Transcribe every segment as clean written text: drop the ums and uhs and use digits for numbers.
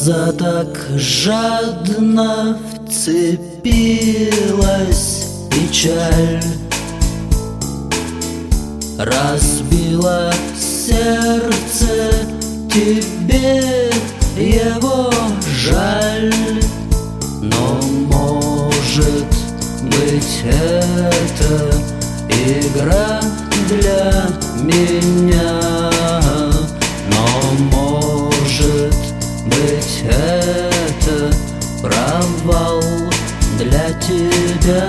глаза так жадно вцепилась печаль, разбила сердце, тебе его жаль. Но может быть это игра для меня, но может быть это провал для тебя.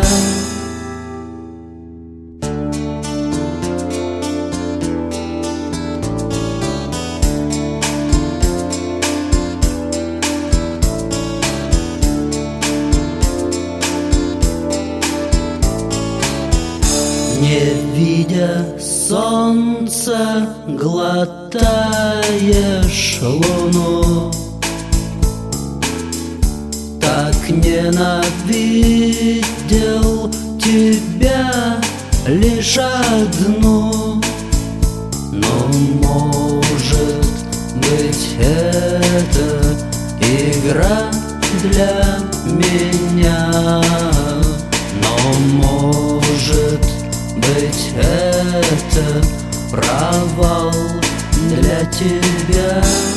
Не видя солнца, глотаешь луну. Так ненавидел тебя лишь одну. Но может быть это игра для меня, но может быть это провал для тебя.